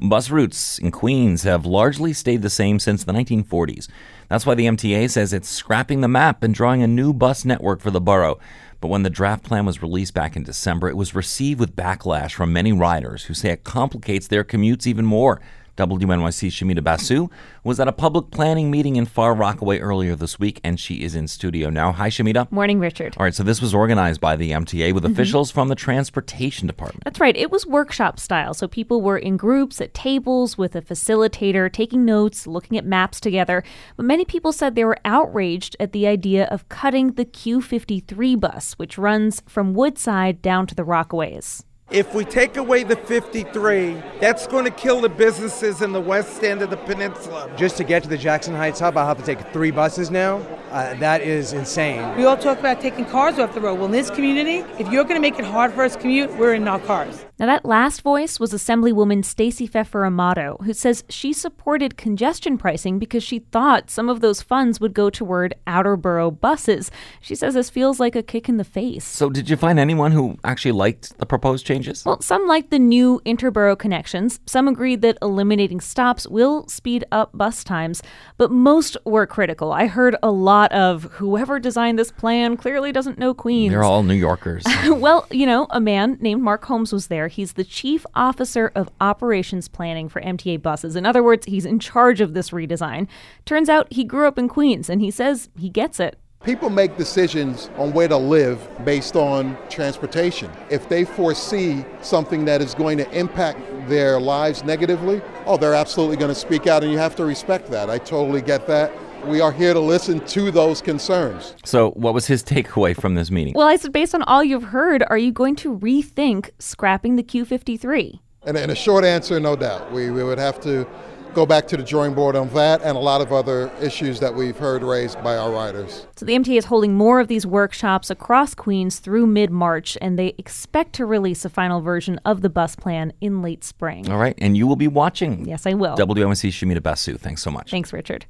Bus routes in Queens have largely stayed the same since the 1940s. That's why the MTA says it's scrapping the map and drawing a new bus network for the borough. But when the draft plan was released back in December, it was received with backlash from many riders who say it complicates their commutes even more. WNYC's Shamita Basu was at a public planning meeting in Far Rockaway earlier this week, and she is in studio now. Hi, Shamita. Morning, Richard. All right, so this was organized by the MTA with officials from the Transportation Department. That's right. It was workshop style, so people were in groups at tables with a facilitator, taking notes, looking at maps together. But many people said they were outraged at the idea of cutting the Q53 bus, which runs from Woodside down to the Rockaways. If we take away the 53, that's going to kill the businesses in the west end of the peninsula. Just to get to the Jackson Heights hub, I'll have to take 3 buses now. That is insane. We all talk about taking cars off the road. Well, in this community, if you're going to make it hard for us to commute, we're in our cars. Now, that last voice was Assemblywoman Stacey Pfeffer Amato, who says she supported congestion pricing because she thought some of those funds would go toward outer borough buses. She says this feels like a kick in the face. So did you find anyone who actually liked the proposed changes? Well, some liked the new interborough connections. Some agreed that eliminating stops will speed up bus times, but most were critical. I heard a lot of whoever designed this plan clearly doesn't know Queens. They're all New Yorkers. Well, a man named Mark Holmes was there. He's the chief officer of operations planning for MTA buses. In other words, he's in charge of this redesign. Turns out he grew up in Queens, and he says he gets it. People make decisions on where to live based on transportation. If they foresee something that is going to impact their lives negatively, they're absolutely going to speak out, and you have to respect that. I totally get that. We are here to listen to those concerns. So what was his takeaway from this meeting? Well, I said, based on all you've heard, are you going to rethink scrapping the Q53? And a short answer, no doubt. We would have to go back to the drawing board on that and a lot of other issues that we've heard raised by our riders. So the MTA is holding more of these workshops across Queens through mid-March, and they expect to release a final version of the bus plan in late spring. All right, and you will be watching. Yes, I will. WNYC's Shamita Basu. Thanks so much. Thanks, Richard.